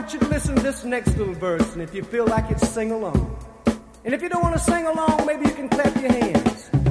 want you to listen to this next little verse, and if you feel like it, sing along. And if you don't want to sing along, maybe you can clap your hands.